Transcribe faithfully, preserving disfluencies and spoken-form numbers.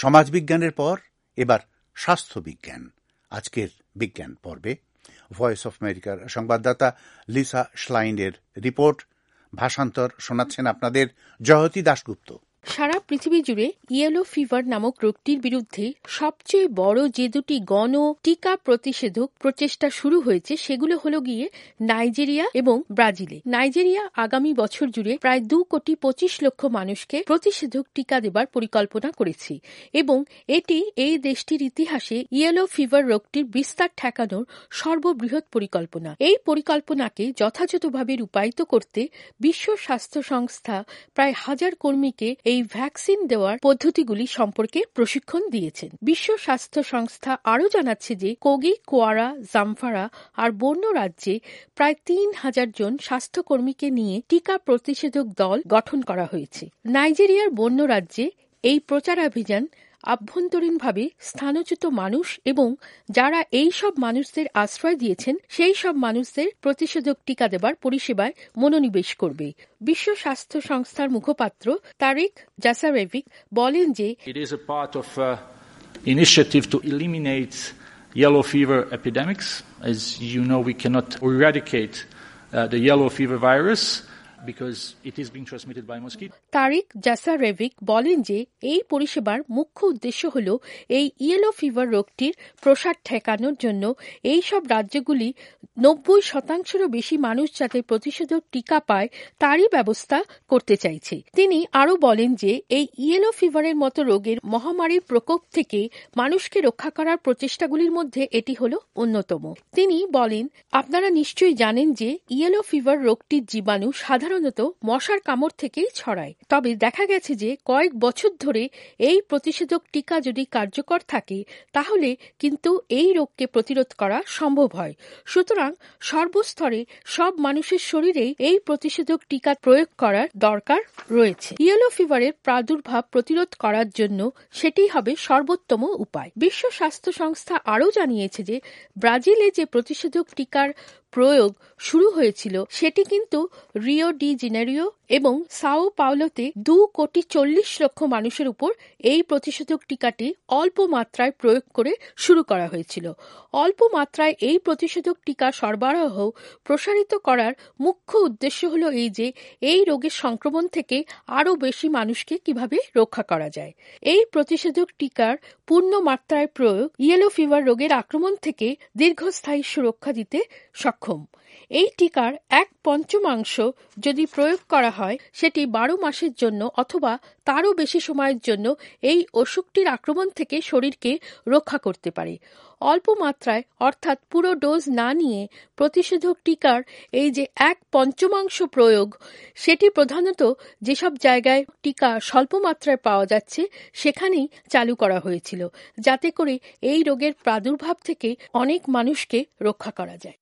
সমাজবিজ্ঞানের পর এবার স্বাস্থ্যবিজ্ঞান। আজকের বিজ্ঞান পর্বে ভয়েস অফ আমেরিকার সংবাদদাতা লিসা শ্লাইনের রিপোর্ট, ভাষান্তর শোনাচ্ছেন আপনাদের জয়তী দাশগুপ্ত। সারা পৃথিবী জুড়ে ইয়েলো ফিভার নামক রোগটির বিরুদ্ধে সবচেয়ে বড় যে দুটি গণ টিকা প্রতিষেধক প্রচেষ্টা শুরু হয়েছে সেগুলো হলো গিয়ে নাইজেরিয়া এবং ব্রাজিলে। নাইজেরিয়া আগামী বছর জুড়ে প্রায় দু কোটি পঁচিশ লক্ষ মানুষকে প্রতিষেধক টিকা দেবার পরিকল্পনা করেছে এবং এটি এই দেশটির ইতিহাসে ইয়েলো ফিভার রোগটির বিস্তার ঠেকানোর সর্ববৃহৎ পরিকল্পনা। এই পরিকল্পনাকে যথাযথভাবে রূপায়িত করতে বিশ্ব স্বাস্থ্য সংস্থা প্রায় হাজার কর্মীকে এই ভ্যাকসিন দেওয়ার পদ্ধতিগুলি সম্পর্কে প্রশিক্ষণ দিয়েছেন। বিশ্ব স্বাস্থ্য সংস্থা আরও জানাচ্ছে যে কোগি, কোয়ারা, জামফারা আর বর্নো রাজ্যে প্রায় তিন হাজার জন স্বাস্থ্যকর্মীকে নিয়ে টিকা প্রতিষেধক দল গঠন করা হয়েছে। নাইজেরিয়ার বর্নো রাজ্যে এই প্রচারাভিযান আভ্যন্তরীণভাবে স্থানচ্যুত মানুষ এবং যারা এই সব মানুষদের আশ্রয় দিয়েছেন সেই সব মানুষদের প্রতিষেধক টিকা দেবার পরিষেবায় মনোনিবেশ করবে। বিশ্ব স্বাস্থ্য সংস্থার মুখপাত্র তারিক জাসারেভিক বলেন যে It is a part of uh, initiative to eliminate yellow fever epidemics. As you know, we cannot eradicate uh, the yellow fever virus because it is being transmitted by mosquito. তারিক জাসারেভিক বলেন যে এই পরিষেবার মুখ্য উদ্দেশ্য হল এই ইয়েলো ফিভার রোগটির প্রসার ঠেকানোর জন্য এই সব রাজ্যগুলি নব্বই শতাংশেরও বেশি মানুষ যাতে প্রতিষেধক টিকা পায় তারই ব্যবস্থা করতে চাইছে। তিনি আরও বলেন যে এই ইয়েলো ফিভারের মতো রোগের মহামারীর প্রকোপ থেকে মানুষকে রক্ষা করার প্রচেষ্টাগুলির মধ্যে এটি হল অন্যতম। তিনি বলেন, আপনারা নিশ্চয়ই জানেন যে ইয়েলো ফিভার রোগটির জীবাণু সাধারণত মশার কামড় থেকেই ছড়ায়। তবে দেখা গেছে যে কয়েক বছর ধরে এই প্রতিষেধক টিকা যদি কার্যকর থাকে তাহলে কিন্তু এই রোগকে প্রতিরোধ করা সম্ভব হয়। সুতরাং সর্বস্তরে সব মানুষের শরীরে এই প্রতিষেধক টিকা প্রয়োগ করার দরকার রয়েছে। ইয়েলো ফিভারের প্রাদুর্ভাব প্রতিরোধ করার জন্য সেটি হবে সর্বোত্তম উপায়। বিশ্ব স্বাস্থ্য সংস্থা আরও জানিয়েছে যে ব্রাজিলে যে প্রতিষেধক টিকার প্রয়োগ শুরু হয়েছিল সেটি কিন্তু রিও ডি জেনেরিও এবং সাও পাওলোতে দু কোটি চল্লিশ লক্ষ মানুষের উপর এই প্রতিষেধক টিকাটি অল্প মাত্রায় প্রয়োগ করে শুরু করা হয়েছিল। অল্প মাত্রায় এই প্রতিষেধক টিকা সরবরাহ প্রসারিত করার মুখ্য উদ্দেশ্য হল এই যে এই রোগের সংক্রমণ থেকে আরও বেশি মানুষকে কিভাবে রক্ষা করা যায়। এই প্রতিষেধক টিকার পূর্ণ মাত্রায় প্রয়োগ ইয়েলো ফিভার রোগের আক্রমণ থেকে দীর্ঘস্থায়ী সুরক্ষা দিতে সক্ষম। এই টিকার এক পঞ্চমাংশ যদি প্রয়োগ করা হয় সেটি বারো মাসের জন্য অথবা তারও বেশি সময়ের জন্য এই অসুখটির আক্রমণ থেকে শরীরকে রক্ষা করতে পারে। অল্প মাত্রায় অর্থাৎ পুরো ডোজ না নিয়ে প্রতিষেধক টিকার এই যে এক পঞ্চমাংশ প্রয়োগ সেটি প্রধানত যেসব জায়গায় টিকা স্বল্প মাত্রায় পাওয়া যাচ্ছে সেখানেই চালু করা হয়েছিল, যাতে করে এই রোগের প্রাদুর্ভাব থেকে অনেক মানুষকে রক্ষা করা যায়।